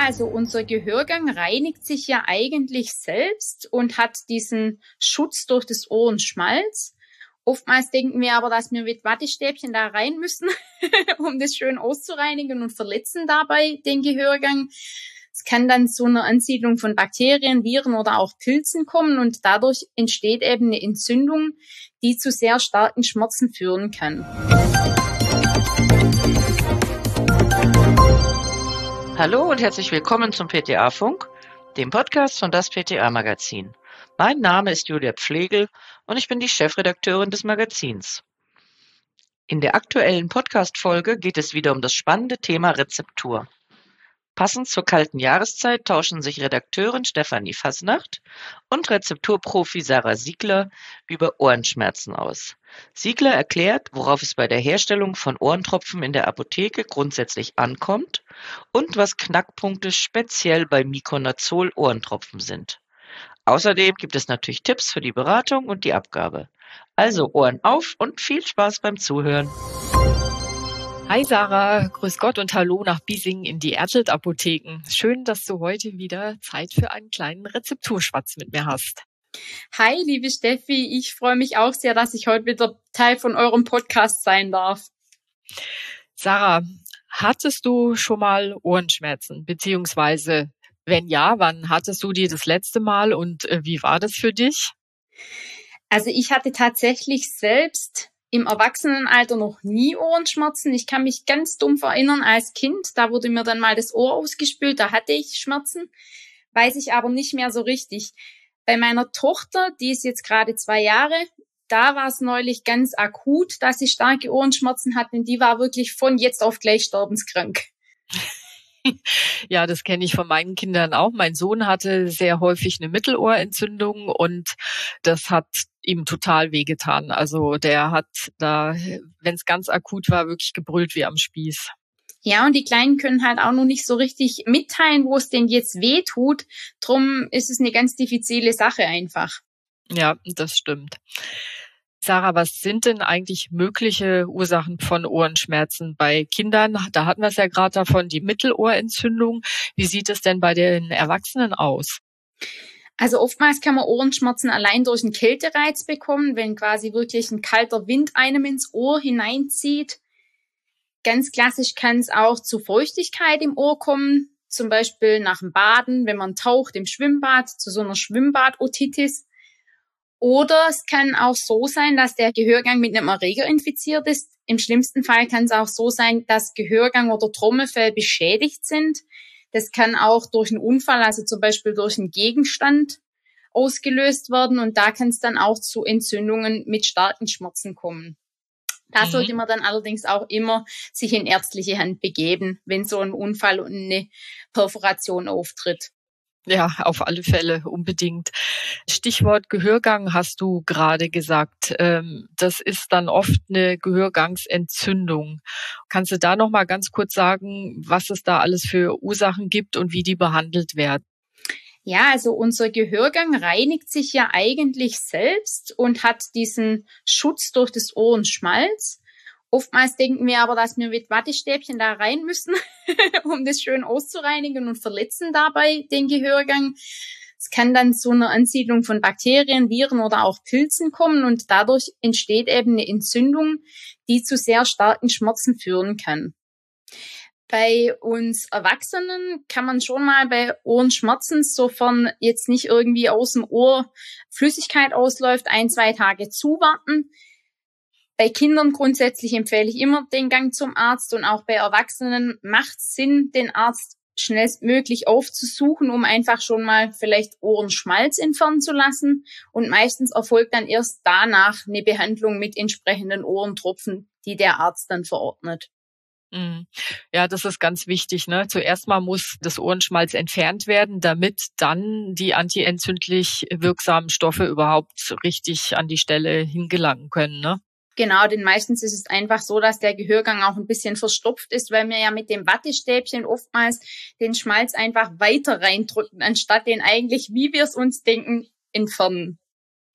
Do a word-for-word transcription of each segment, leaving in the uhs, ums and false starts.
also unser Gehörgang reinigt sich ja eigentlich selbst und hat diesen Schutz durch das Ohrenschmalz. Oftmals denken wir aber, dass wir mit Wattestäbchen da rein müssen, um das schön auszureinigen und verletzen dabei den Gehörgang. Es kann dann zu einer Ansiedlung von Bakterien, Viren oder auch Pilzen kommen und dadurch entsteht eben eine Entzündung, die zu sehr starken Schmerzen führen kann. Hallo und herzlich willkommen zum P T A-Funk, dem Podcast von das P T A-Magazin. Mein Name ist Julia Pflegel und ich bin die Chefredakteurin des Magazins. In der aktuellen Podcast-Folge geht es wieder um das spannende Thema Rezeptur. Passend zur kalten Jahreszeit tauschen sich Redakteurin Stefanie Fasnacht und Rezepturprofi Sarah Siegler über Ohrenschmerzen aus. Siegler erklärt, worauf es bei der Herstellung von Ohrentropfen in der Apotheke grundsätzlich ankommt und was Knackpunkte speziell bei Miconazol-Ohrentropfen sind. Außerdem gibt es natürlich Tipps für die Beratung und die Abgabe. Also Ohren auf und viel Spaß beim Zuhören. Hi Sarah, grüß Gott und hallo nach Biesingen in die Ertelt-Apotheken. Schön, dass du heute wieder Zeit für einen kleinen Rezepturschwatz mit mir hast. Hi, liebe Steffi, ich freue mich auch sehr, dass ich heute wieder Teil von eurem Podcast sein darf. Sarah, hattest du schon mal Ohrenschmerzen? Beziehungsweise, wenn ja, wann hattest du die das letzte Mal und äh, wie war das für dich? Also ich hatte tatsächlich selbst im Erwachsenenalter noch nie Ohrenschmerzen. Ich kann mich ganz dumpf erinnern als Kind, da wurde mir dann mal das Ohr ausgespült, da hatte ich Schmerzen, weiß ich aber nicht mehr so richtig. Bei meiner Tochter, die ist jetzt gerade zwei Jahre, da war es neulich ganz akut, dass sie starke Ohrenschmerzen hat und die war wirklich von jetzt auf gleich sterbenskrank. Ja, das kenne ich von meinen Kindern auch. Mein Sohn hatte sehr häufig eine Mittelohrentzündung und das hat ihm total wehgetan. Also der hat da, wenn es ganz akut war, wirklich gebrüllt wie am Spieß. Ja, und die Kleinen können halt auch noch nicht so richtig mitteilen, wo es denn jetzt weh tut. Drum ist es eine ganz diffizile Sache einfach. Ja, das stimmt. Sarah, was sind denn eigentlich mögliche Ursachen von Ohrenschmerzen bei Kindern? Da hatten wir es ja gerade davon, die Mittelohrentzündung. Wie sieht es denn bei den Erwachsenen aus? Also oftmals kann man Ohrenschmerzen allein durch einen Kältereiz bekommen, wenn quasi wirklich ein kalter Wind einem ins Ohr hineinzieht. Ganz klassisch kann es auch zu Feuchtigkeit im Ohr kommen, zum Beispiel nach dem Baden, wenn man taucht im Schwimmbad, zu so einer Schwimmbad-Otitis. Oder es kann auch so sein, dass der Gehörgang mit einem Erreger infiziert ist. Im schlimmsten Fall kann es auch so sein, dass Gehörgang oder Trommelfell beschädigt sind. Das kann auch durch einen Unfall, also zum Beispiel durch einen Gegenstand, ausgelöst werden. Und da kann es dann auch zu Entzündungen mit starken Schmerzen kommen. Da mhm. sollte man dann allerdings auch immer sich in ärztliche Hand begeben, wenn so ein Unfall und eine Perforation auftritt. Ja, auf alle Fälle, unbedingt. Stichwort Gehörgang hast du gerade gesagt. Das ist dann oft eine Gehörgangsentzündung. Kannst du da noch mal ganz kurz sagen, was es da alles für Ursachen gibt und wie die behandelt werden? Ja, also unser Gehörgang reinigt sich ja eigentlich selbst und hat diesen Schutz durch das Ohrenschmalz. Oftmals denken wir aber, dass wir mit Wattestäbchen da rein müssen, um das schön auszureinigen und verletzen dabei den Gehörgang. Es kann dann zu einer Ansiedlung von Bakterien, Viren oder auch Pilzen kommen und dadurch entsteht eben eine Entzündung, die zu sehr starken Schmerzen führen kann. Bei uns Erwachsenen kann man schon mal bei Ohrenschmerzen, sofern jetzt nicht irgendwie aus dem Ohr Flüssigkeit ausläuft, ein, zwei Tage zuwarten. Bei Kindern grundsätzlich empfehle ich immer den Gang zum Arzt und auch bei Erwachsenen macht es Sinn, den Arzt schnellstmöglich aufzusuchen, um einfach schon mal vielleicht Ohrenschmalz entfernen zu lassen. Und meistens erfolgt dann erst danach eine Behandlung mit entsprechenden Ohrentropfen, die der Arzt dann verordnet. Ja, das ist ganz wichtig, ne? Zuerst mal muss das Ohrenschmalz entfernt werden, damit dann die antientzündlich wirksamen Stoffe überhaupt richtig an die Stelle hingelangen können, ne? Genau, denn meistens ist es einfach so, dass der Gehörgang auch ein bisschen verstopft ist, weil wir ja mit dem Wattestäbchen oftmals den Schmalz einfach weiter reindrücken, anstatt den eigentlich, wie wir es uns denken, entfernen.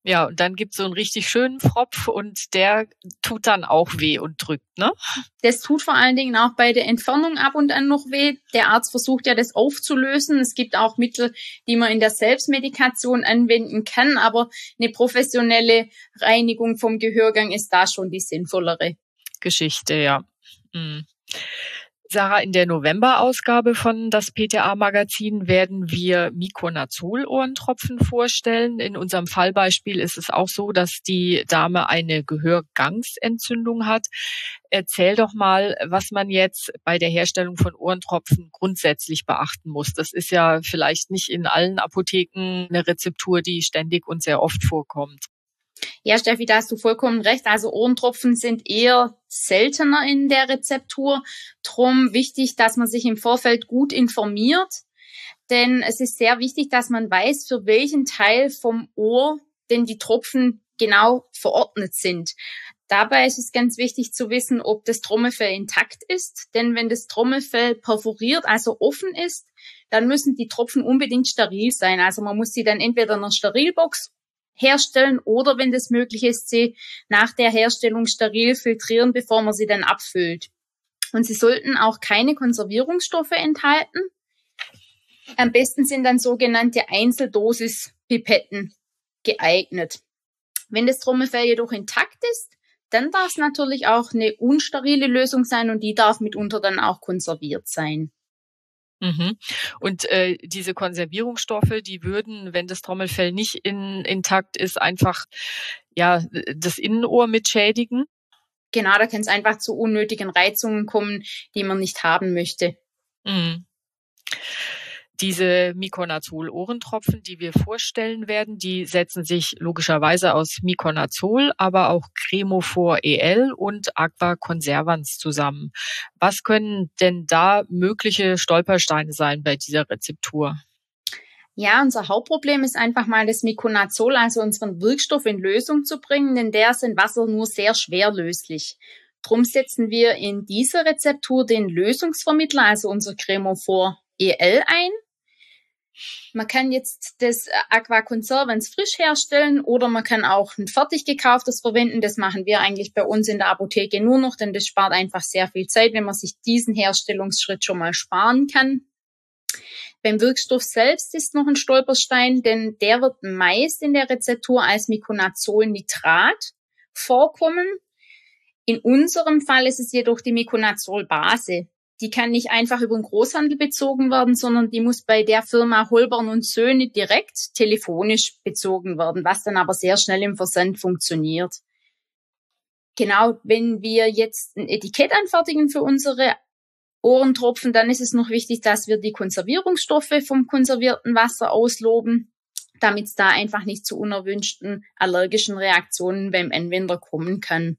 Ja, und dann gibt's so einen richtig schönen Pfropf und der tut dann auch weh und drückt, ne? Das tut vor allen Dingen auch bei der Entfernung ab und an noch weh. Der Arzt versucht ja, das aufzulösen. Es gibt auch Mittel, die man in der Selbstmedikation anwenden kann, aber eine professionelle Reinigung vom Gehörgang ist da schon die sinnvollere Geschichte, ja. Mhm. Sarah, in der November-Ausgabe von das P T A-Magazin werden wir Miconazol-Ohrentropfen vorstellen. In unserem Fallbeispiel ist es auch so, dass die Dame eine Gehörgangsentzündung hat. Erzähl doch mal, was man jetzt bei der Herstellung von Ohrentropfen grundsätzlich beachten muss. Das ist ja vielleicht nicht in allen Apotheken eine Rezeptur, die ständig und sehr oft vorkommt. Ja, Steffi, da hast du vollkommen recht. Also Ohrentropfen sind eher seltener in der Rezeptur. Drum wichtig, dass man sich im Vorfeld gut informiert. Denn es ist sehr wichtig, dass man weiß, für welchen Teil vom Ohr denn die Tropfen genau verordnet sind. Dabei ist es ganz wichtig zu wissen, ob das Trommelfell intakt ist. Denn wenn das Trommelfell perforiert, also offen ist, dann müssen die Tropfen unbedingt steril sein. Also man muss sie dann entweder in einer Sterilbox herstellen oder, wenn das möglich ist, sie nach der Herstellung steril filtrieren, bevor man sie dann abfüllt. Und sie sollten auch keine Konservierungsstoffe enthalten. Am besten sind dann sogenannte Einzeldosis-Pipetten geeignet. Wenn das Trommelfell jedoch intakt ist, dann darf es natürlich auch eine unsterile Lösung sein und die darf mitunter dann auch konserviert sein. Mhm. Und äh, diese Konservierungsstoffe, die würden, wenn das Trommelfell nicht in, intakt ist, einfach ja das Innenohr mit schädigen? Genau, da kann es einfach zu unnötigen Reizungen kommen, die man nicht haben möchte. Mhm. Diese Miconazol-Ohrentropfen, die wir vorstellen werden, die setzen sich logischerweise aus Miconazol, aber auch Cremophor E L und Aqua Conservans zusammen. Was können denn da mögliche Stolpersteine sein bei dieser Rezeptur? Ja, unser Hauptproblem ist einfach mal das Miconazol, also unseren Wirkstoff, in Lösung zu bringen, denn der ist in Wasser nur sehr schwer löslich. Drum setzen wir in dieser Rezeptur den Lösungsvermittler, also unser Cremophor E L, ein. Man kann jetzt das Aqua Conservans frisch herstellen oder man kann auch ein fertig gekauftes verwenden. Das machen wir eigentlich bei uns in der Apotheke nur noch, denn das spart einfach sehr viel Zeit, wenn man sich diesen Herstellungsschritt schon mal sparen kann. Beim Wirkstoff selbst ist noch ein Stolperstein, denn der wird meist in der Rezeptur als Miconazol-Nitrat vorkommen. In unserem Fall ist es jedoch die Miconazol-Base. Die kann nicht einfach über den Großhandel bezogen werden, sondern die muss bei der Firma Holborn und Söhne direkt telefonisch bezogen werden, was dann aber sehr schnell im Versand funktioniert. Genau, wenn wir jetzt ein Etikett anfertigen für unsere Ohrentropfen, dann ist es noch wichtig, dass wir die Konservierungsstoffe vom konservierten Wasser ausloben, damit es da einfach nicht zu unerwünschten allergischen Reaktionen beim Anwender kommen kann.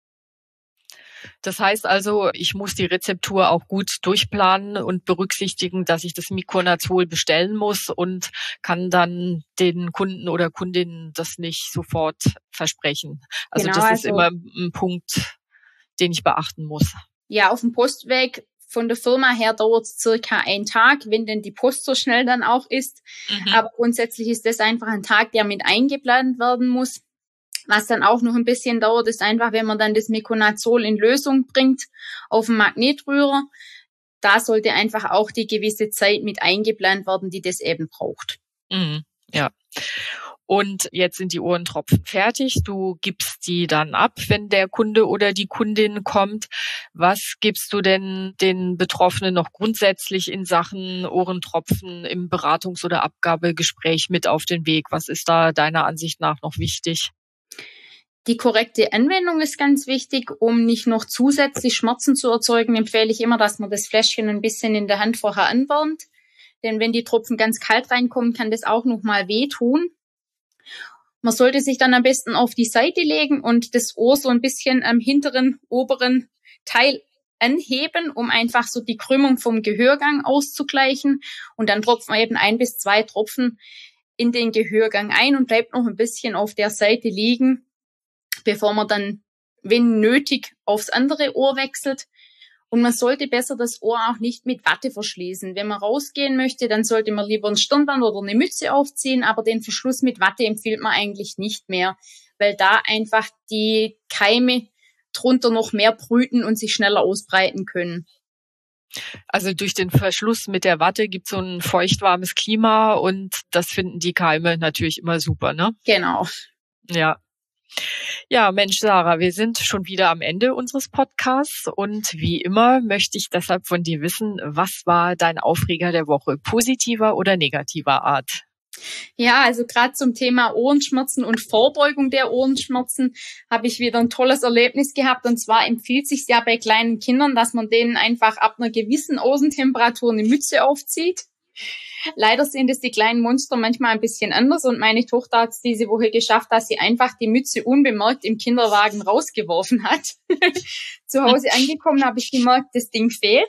Das heißt also, ich muss die Rezeptur auch gut durchplanen und berücksichtigen, dass ich das Miconazol bestellen muss und kann dann den Kunden oder Kundinnen das nicht sofort versprechen. Also genau, das ist also immer ein Punkt, den ich beachten muss. Ja, auf dem Postweg von der Firma her dauert es circa einen Tag, wenn denn die Post so schnell dann auch ist. Mhm. Aber grundsätzlich ist das einfach ein Tag, der mit eingeplant werden muss. Was dann auch noch ein bisschen dauert, ist einfach, wenn man dann das Miconazol in Lösung bringt auf dem Magnetrührer. Da sollte einfach auch die gewisse Zeit mit eingeplant werden, die das eben braucht. Mhm, ja. Und jetzt sind die Ohrentropfen fertig. Du gibst die dann ab, wenn der Kunde oder die Kundin kommt. Was gibst du denn den Betroffenen noch grundsätzlich in Sachen Ohrentropfen im Beratungs- oder Abgabegespräch mit auf den Weg? Was ist da deiner Ansicht nach noch wichtig? Die korrekte Anwendung ist ganz wichtig. Um nicht noch zusätzlich Schmerzen zu erzeugen, empfehle ich immer, dass man das Fläschchen ein bisschen in der Hand vorher anwärmt. Denn wenn die Tropfen ganz kalt reinkommen, kann das auch noch mal wehtun. Man sollte sich dann am besten auf die Seite legen und das Ohr so ein bisschen am hinteren, oberen Teil anheben, um einfach so die Krümmung vom Gehörgang auszugleichen. Und dann tropft man eben ein bis zwei Tropfen in den Gehörgang ein und bleibt noch ein bisschen auf der Seite liegen, bevor man dann, wenn nötig, aufs andere Ohr wechselt. Und man sollte besser das Ohr auch nicht mit Watte verschließen. Wenn man rausgehen möchte, dann sollte man lieber ein Stirnband oder eine Mütze aufziehen, aber den Verschluss mit Watte empfiehlt man eigentlich nicht mehr, weil da einfach die Keime drunter noch mehr brüten und sich schneller ausbreiten können. Also durch den Verschluss mit der Watte gibt es so ein feuchtwarmes Klima und das finden die Keime natürlich immer super, ne? Genau. Ja. Ja, Mensch, Sarah, wir sind schon wieder am Ende unseres Podcasts und wie immer möchte ich deshalb von dir wissen, was war dein Aufreger der Woche, positiver oder negativer Art? Ja, also gerade zum Thema Ohrenschmerzen und Vorbeugung der Ohrenschmerzen habe ich wieder ein tolles Erlebnis gehabt. Und zwar empfiehlt sich ja bei kleinen Kindern, dass man denen einfach ab einer gewissen Außentemperatur eine Mütze aufzieht. Leider sind es die kleinen Monster manchmal ein bisschen anders und meine Tochter hat es diese Woche geschafft, dass sie einfach die Mütze unbemerkt im Kinderwagen rausgeworfen hat. Zu Hause angekommen habe ich gemerkt, das Ding fehlt.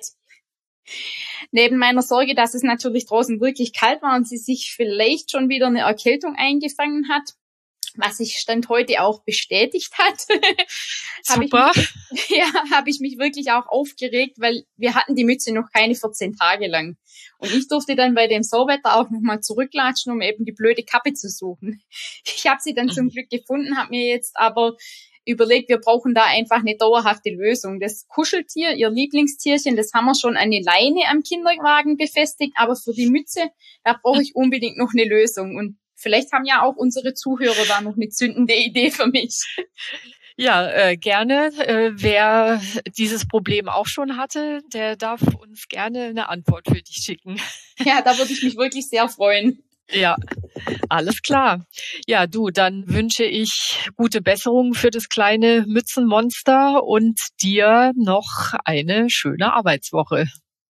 Neben meiner Sorge, dass es natürlich draußen wirklich kalt war und sie sich vielleicht schon wieder eine Erkältung eingefangen hat, was sich Stand heute auch bestätigt hat, habe ich, mich, ja, hab ich mich wirklich auch aufgeregt, weil wir hatten die Mütze noch keine vierzehn Tage lang. Und ich durfte dann bei dem Sauwetter auch nochmal zurücklatschen, um eben die blöde Kappe zu suchen. Ich habe sie dann zum Glück gefunden, habe mir jetzt aber überlegt, wir brauchen da einfach eine dauerhafte Lösung. Das Kuscheltier, ihr Lieblingstierchen, das haben wir schon an eine Leine am Kinderwagen befestigt, aber für die Mütze, da brauche ich unbedingt noch eine Lösung. Und vielleicht haben ja auch unsere Zuhörer da noch eine zündende Idee für mich. Ja, äh, gerne. Äh, wer dieses Problem auch schon hatte, der darf uns gerne eine Antwort für dich schicken. Ja, da würde ich mich wirklich sehr freuen. Ja, alles klar. Ja, du, dann wünsche ich gute Besserung für das kleine Mützenmonster und dir noch eine schöne Arbeitswoche.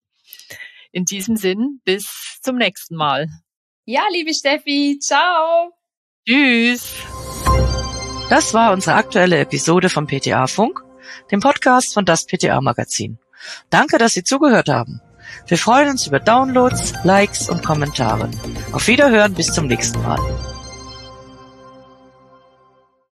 In diesem Sinn, bis zum nächsten Mal. Ja, liebe Steffi, ciao. Tschüss. Das war unsere aktuelle Episode vom P T A-Funk, dem Podcast von das P T A-Magazin. Danke, dass Sie zugehört haben. Wir freuen uns über Downloads, Likes und Kommentare. Auf Wiederhören, bis zum nächsten Mal.